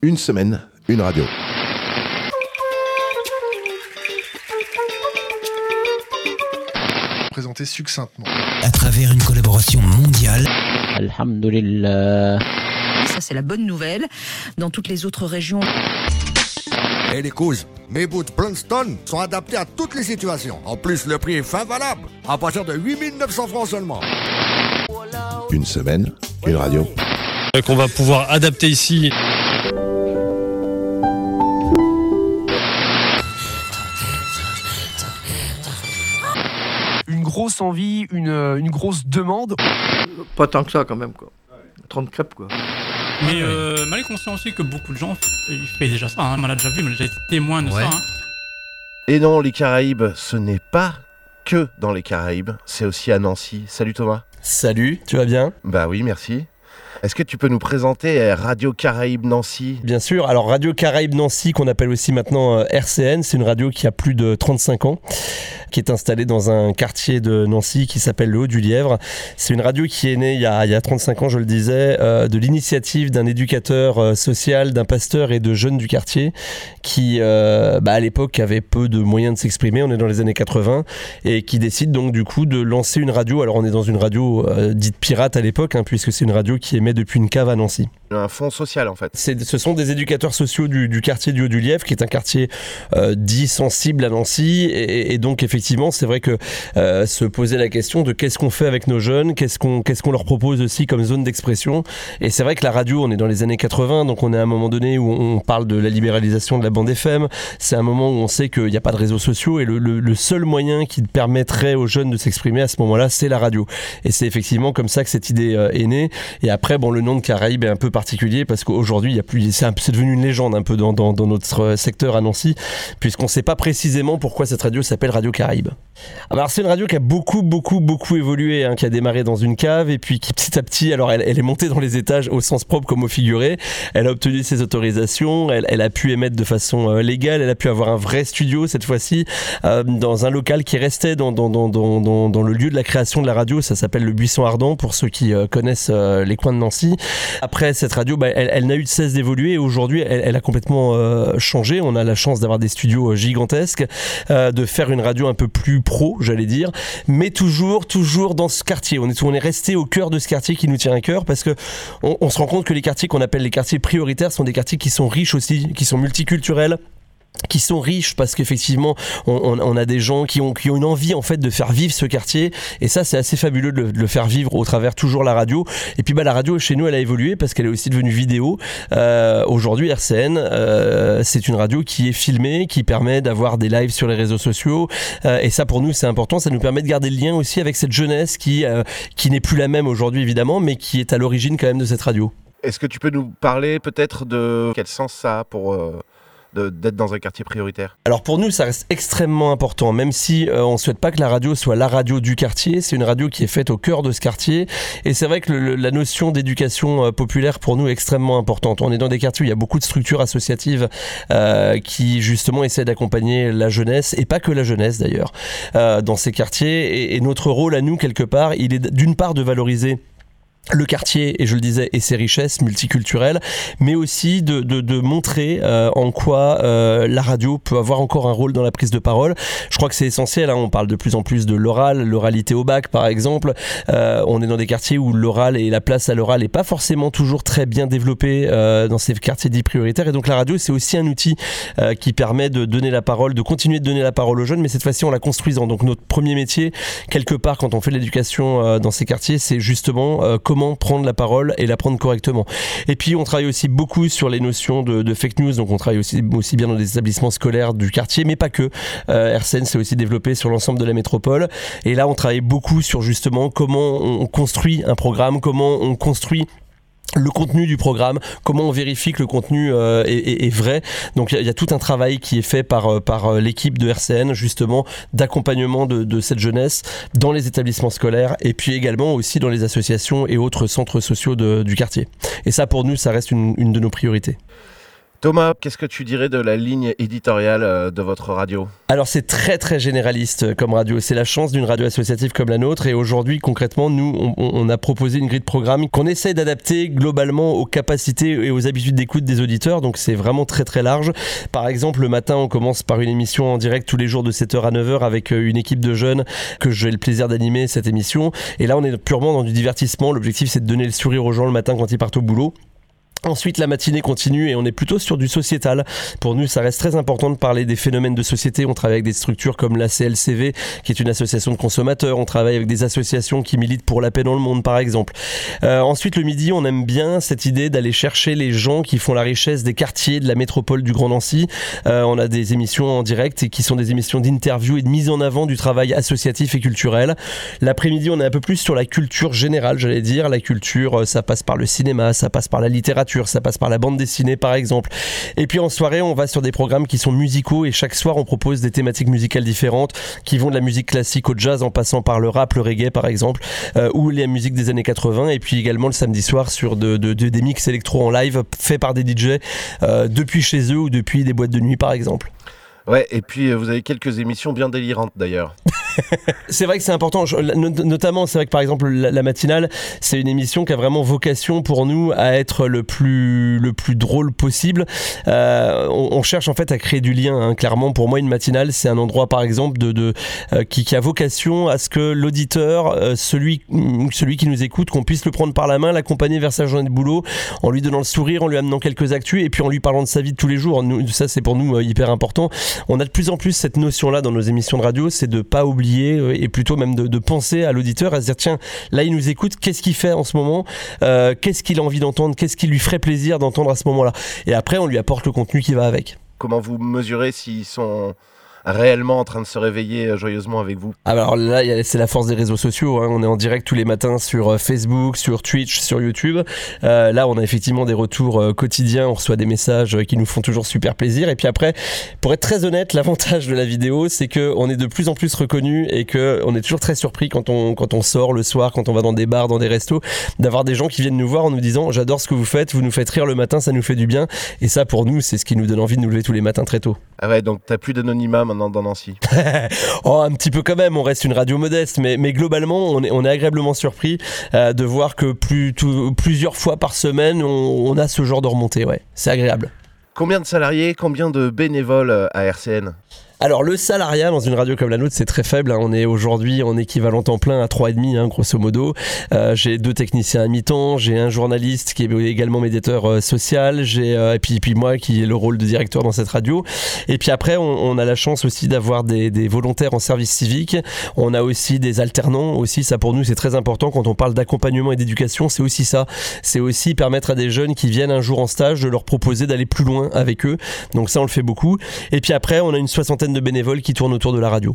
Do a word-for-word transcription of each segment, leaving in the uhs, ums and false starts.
Une semaine, une radio. Présenter succinctement. À travers une collaboration mondiale. Alhamdulillah. Ça, c'est la bonne nouvelle. Dans toutes les autres régions. Et hey les couses, mes boots Princeton sont adaptés à toutes les situations. En plus, le prix est fin valable, à partir de huit mille neuf cents francs seulement. Une semaine, une radio. Qu'on va pouvoir adapter ici. Une grosse envie, une, une grosse demande. Pas tant que ça quand même, quoi. trente crêpes, quoi. Mais euh, mal est conscient aussi que beaucoup de gens ils font déjà ça, hein. On l'a déjà vu, mais j'ai été témoin de ouais. ça. Hein. Et non, les Caraïbes, ce n'est pas que dans les Caraïbes, c'est aussi à Nancy. Salut Thomas. Salut, tu vas bien ? Bah oui, merci. Est-ce que tu peux nous présenter Radio Caraïbes Nancy ? Bien sûr, alors Radio Caraïbes Nancy, qu'on appelle aussi maintenant R C N, c'est une radio qui a plus de trente-cinq ans, qui est installée dans un quartier de Nancy qui s'appelle le Haut-du-Lièvre. C'est une radio qui est née il y a, il y a trente-cinq ans, je le disais, euh, de l'initiative d'un éducateur euh, social, d'un pasteur et de jeunes du quartier qui, euh, bah, à l'époque, avait peu de moyens de s'exprimer, on est dans les années quatre-vingts, et qui décide donc du coup de lancer une radio. Alors on est dans une radio euh, dite pirate à l'époque, hein, puisque c'est une radio qui émet depuis une cave à Nancy. Un fonds social en fait. C'est, ce sont des éducateurs sociaux du, du quartier du Haut-du-Lièvre, qui est un quartier euh, dit sensible à Nancy, et, et donc effectivement c'est vrai que euh, se poser la question de qu'est-ce qu'on fait avec nos jeunes, qu'est-ce qu'on, qu'est-ce qu'on leur propose aussi comme zone d'expression. Et c'est vrai que la radio, on est dans les années quatre-vingts, donc on est à un moment donné où on parle de la libéralisation de la bande F M, c'est un moment où on sait qu'il n'y a pas de réseaux sociaux, et le, le, le seul moyen qui permettrait aux jeunes de s'exprimer à ce moment-là, c'est la radio. Et c'est effectivement comme ça que cette idée euh, est née. Et après, bon, le nom de Caraïbes est un peu particulier parce qu'aujourd'hui, il y a plus, c'est, un, c'est devenu une légende un peu dans, dans, dans notre secteur à Nancy, puisqu'on ne sait pas précisément pourquoi cette radio s'appelle Radio Caraïbes. Alors c'est une radio qui a beaucoup, beaucoup, beaucoup évolué, hein, qui a démarré dans une cave et puis qui petit à petit, alors elle, elle est montée dans les étages au sens propre comme au figuré. Elle a obtenu ses autorisations, elle, elle a pu émettre de façon euh, légale, elle a pu avoir un vrai studio cette fois-ci euh, dans un local qui restait dans, dans, dans, dans, dans, dans le lieu de la création de la radio. Ça s'appelle le Buisson Ardent pour ceux qui euh, connaissent euh, les coins de Nancy. Après cette radio, bah, elle, elle n'a eu de cesse d'évoluer et aujourd'hui elle, elle a complètement euh, changé. On a la chance d'avoir des studios gigantesques, euh, de faire une radio un peu plus pro, j'allais dire, mais toujours, toujours dans ce quartier. On est, on est resté au cœur de ce quartier qui nous tient à cœur parce que on, on se rend compte que les quartiers qu'on appelle les quartiers prioritaires sont des quartiers qui sont riches aussi, qui sont multiculturels, qui sont riches parce qu'effectivement on, on, on a des gens qui ont, qui ont une envie en fait de faire vivre ce quartier, et ça c'est assez fabuleux de le, de le faire vivre au travers toujours la radio. Et puis bah la radio chez nous elle a évolué parce qu'elle est aussi devenue vidéo. Euh, aujourd'hui R C N euh, c'est une radio qui est filmée, qui permet d'avoir des lives sur les réseaux sociaux, euh, et ça pour nous c'est important, ça nous permet de garder le lien aussi avec cette jeunesse qui, euh, qui n'est plus la même aujourd'hui évidemment, mais qui est à l'origine quand même de cette radio. Est-ce que tu peux nous parler peut-être de quel sens ça a pour... Euh... De, d'être dans un quartier prioritaire? Alors pour nous ça reste extrêmement important, même si euh, on ne souhaite pas que la radio soit la radio du quartier. C'est une radio qui est faite au cœur de ce quartier, et c'est vrai que le, la notion d'éducation euh, populaire pour nous est extrêmement importante. On est dans des quartiers où il y a beaucoup de structures associatives euh, qui justement essaient d'accompagner la jeunesse, et pas que la jeunesse d'ailleurs, euh, dans ces quartiers, et, et notre rôle à nous quelque part il est d'une part de valoriser le quartier, et je le disais, et ses richesses multiculturelles, mais aussi de, de, de montrer euh, en quoi euh, la radio peut avoir encore un rôle dans la prise de parole. Je crois que c'est essentiel, hein. On parle de plus en plus de l'oral, l'oralité au bac par exemple. Euh, on est dans des quartiers où l'oral et la place à l'oral n'est pas forcément toujours très bien développée euh, dans ces quartiers dits prioritaires, et donc la radio c'est aussi un outil euh, qui permet de donner la parole, de continuer de donner la parole aux jeunes, mais cette fois-ci en la construisant. Donc notre premier métier, quelque part quand on fait de l'éducation euh, dans ces quartiers, c'est justement euh, comment prendre la parole et la prendre correctement. Et puis on travaille aussi beaucoup sur les notions de, de fake news, donc on travaille aussi, aussi bien dans des établissements scolaires du quartier, mais pas que. Euh, R C N s'est aussi développé sur l'ensemble de la métropole, et là on travaille beaucoup sur justement comment on construit un programme, comment on construit le contenu du programme, comment on vérifie que le contenu euh, est, est, est vrai. Donc il y, y a tout un travail qui est fait par, par l'équipe de R C N justement d'accompagnement de, de cette jeunesse dans les établissements scolaires, et puis également aussi dans les associations et autres centres sociaux de, du quartier. Et ça pour nous ça reste une, une de nos priorités. Thomas, qu'est-ce que tu dirais de la ligne éditoriale euh, de votre radio ? Alors c'est très très généraliste comme radio, c'est la chance d'une radio associative comme la nôtre et aujourd'hui concrètement nous on, on a proposé une grille de programme qu'on essaye d'adapter globalement aux capacités et aux habitudes d'écoute des auditeurs, donc c'est vraiment très très large. Par exemple le matin on commence par une émission en direct tous les jours de sept heures à neuf heures avec une équipe de jeunes que j'ai le plaisir d'animer cette émission et là on est purement dans du divertissement, l'objectif c'est de donner le sourire aux gens le matin quand ils partent au boulot. Ensuite, la matinée continue et on est plutôt sur du sociétal. Pour nous, ça reste très important de parler des phénomènes de société. On travaille avec des structures comme l'A C L C V, qui est une association de consommateurs. On travaille avec des associations qui militent pour la paix dans le monde, par exemple. Euh, ensuite, le midi, on aime bien cette idée d'aller chercher les gens qui font la richesse des quartiers de la métropole du Grand Nancy. Euh, on a des émissions en direct et qui sont des émissions d'interview et de mise en avant du travail associatif et culturel. L'après-midi, on est un peu plus sur la culture générale, j'allais dire. La culture, ça passe par le cinéma, ça passe par la littérature, ça passe par la bande dessinée par exemple. Et puis en soirée on va sur des programmes qui sont musicaux et chaque soir on propose des thématiques musicales différentes qui vont de la musique classique au jazz en passant par le rap, le reggae par exemple, euh, ou les musiques des années quatre-vingts et puis également le samedi soir sur de, de, de, des mix électro en live faits par des D J euh, depuis chez eux ou depuis des boîtes de nuit par exemple. Ouais, et puis vous avez quelques émissions bien délirantes d'ailleurs. C'est vrai que c'est important, je, notamment c'est vrai que par exemple la, la matinale c'est une émission qui a vraiment vocation pour nous à être le plus, le plus drôle possible. Euh, on, on cherche en fait à créer du lien, hein. Clairement pour moi une matinale c'est un endroit par exemple de, de, euh, qui, qui a vocation à ce que l'auditeur, euh, celui, celui qui nous écoute, qu'on puisse le prendre par la main, l'accompagner vers sa journée de boulot en lui donnant le sourire, en lui amenant quelques actus et puis en lui parlant de sa vie de tous les jours. Nous, ça c'est pour nous euh, hyper important. On a de plus en plus cette notion là dans nos émissions de radio, c'est de pas oublier et plutôt même de, de penser à l'auditeur, à se dire tiens, là il nous écoute, qu'est-ce qu'il fait en ce moment, euh, qu'est-ce qu'il a envie d'entendre, qu'est-ce qui lui ferait plaisir d'entendre à ce moment-là, et après on lui apporte le contenu qui va avec. Comment vous mesurez s'ils sont réellement en train de se réveiller joyeusement avec vous? Alors là, c'est la force des réseaux sociaux, hein. On est en direct tous les matins sur Facebook, sur Twitch, sur YouTube. Euh, là, on a effectivement des retours euh, quotidiens, on reçoit des messages qui nous font toujours super plaisir. Et puis après, pour être très honnête, l'avantage de la vidéo, c'est qu'on est de plus en plus reconnu et qu'on est toujours très surpris quand on, quand on sort le soir, quand on va dans des bars, dans des restos, d'avoir des gens qui viennent nous voir en nous disant « J'adore ce que vous faites, vous nous faites rire le matin, ça nous fait du bien. » Et ça, pour nous, c'est ce qui nous donne envie de nous lever tous les matins très tôt. Ah ouais, donc t'as plus d'anonymat maintenant dans Nancy. Oh, un petit peu quand même, on reste une radio modeste, mais, mais globalement, on est, on est agréablement surpris euh, de voir que plus, tout, plusieurs fois par semaine, on, on a ce genre de remontée, ouais. C'est agréable. Combien de salariés, combien de bénévoles à R C N ? Alors le salariat dans une radio comme la nôtre c'est très faible, hein. On est aujourd'hui en équivalent temps plein à trois virgule cinq hein, grosso modo. Euh, j'ai deux techniciens à mi-temps, j'ai un journaliste qui est également médiateur euh, social, j'ai euh, et puis, puis moi qui ai le rôle de directeur dans cette radio. Et puis après on, on a la chance aussi d'avoir des, des volontaires en service civique, on a aussi des alternants aussi, ça pour nous c'est très important quand on parle d'accompagnement et d'éducation, c'est aussi ça, c'est aussi permettre à des jeunes qui viennent un jour en stage de leur proposer d'aller plus loin avec eux, donc ça on le fait beaucoup. Et puis après on a une soixantaine de bénévoles qui tournent autour de la radio.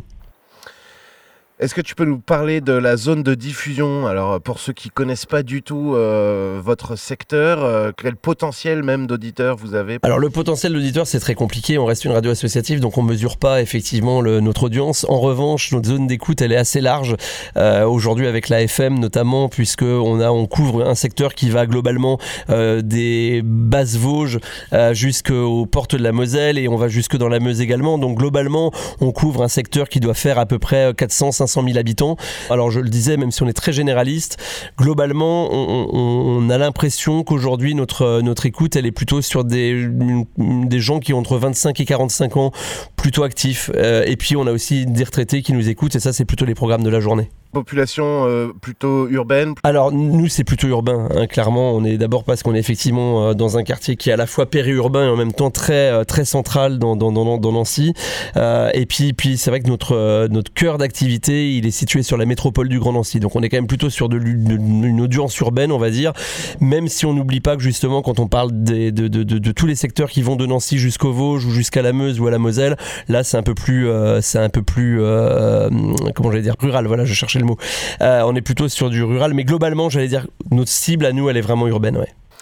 Est-ce que tu peux nous parler de la zone de diffusion ? Alors, pour ceux qui ne connaissent pas du tout euh, votre secteur, euh, quel potentiel même d'auditeurs vous avez ? Alors, le potentiel d'auditeur, c'est très compliqué. On reste une radio associative, donc on ne mesure pas effectivement le, notre audience. En revanche, notre zone d'écoute, elle est assez large. Euh, aujourd'hui, avec la F M notamment, puisqu'on a, on couvre un secteur qui va globalement euh, des Basses-Vosges euh, jusqu'aux portes de la Moselle et on va jusque dans la Meuse également. Donc, globalement, on couvre un secteur qui doit faire à peu près quatre cents à cinq cent mille habitants. Alors je le disais, même si on est très généraliste, globalement on, on, on a l'impression qu'aujourd'hui notre, notre écoute elle est plutôt sur des, des gens qui ont entre vingt-cinq et quarante-cinq ans, plutôt actifs, euh, et puis on a aussi des retraités qui nous écoutent et ça c'est plutôt les programmes de la journée. Population euh, plutôt urbaine ? Alors nous c'est plutôt urbain, hein, clairement. On est d'abord parce qu'on est effectivement euh, dans un quartier qui est à la fois périurbain et en même temps très, euh, très central dans, dans, dans, dans Nancy. Euh, et puis, puis c'est vrai que notre, euh, notre cœur d'activité il est situé sur la métropole du Grand Nancy. Donc on est quand même plutôt sur de, de, une audience urbaine on va dire. Même si on n'oublie pas que justement quand on parle des, de, de, de, de tous les secteurs qui vont de Nancy jusqu'au Vosges ou jusqu'à la Meuse ou à la Moselle, là c'est un peu plus, euh, c'est un peu plus euh, comment j'allais dire, rural. Voilà, je cherchais le mot. Euh, on est plutôt sur du rural, mais globalement, j'allais dire, notre cible à nous, elle est vraiment urbaine, ouais.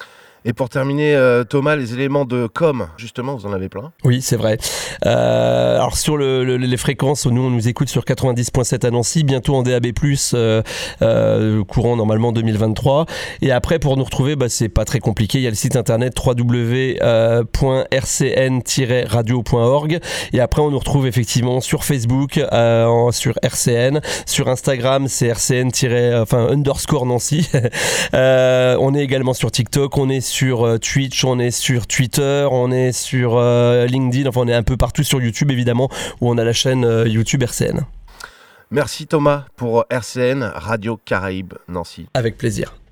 Et pour terminer, euh, Thomas, les éléments de com, justement, vous en avez plein. Oui, c'est vrai. Euh, alors sur le, le, les fréquences, nous on nous écoute sur quatre-vingt-dix virgule sept à Nancy, bientôt en D A B plus, euh, euh, courant normalement deux mille vingt-trois. Et après, pour nous retrouver, bah, c'est pas très compliqué. Il y a le site internet w w w point r c n tiret radio point org. Et après, on nous retrouve effectivement sur Facebook, euh, sur R C N, sur Instagram, c'est R C N enfin underscore Nancy. euh, on est également sur TikTok, on est sur euh, Twitch, on est sur Twitter, on est sur euh, LinkedIn, enfin on est un peu partout, sur YouTube évidemment, où on a la chaîne euh, YouTube R C N. Merci Thomas pour R C N, Radio Caraïbes Nancy. Avec plaisir.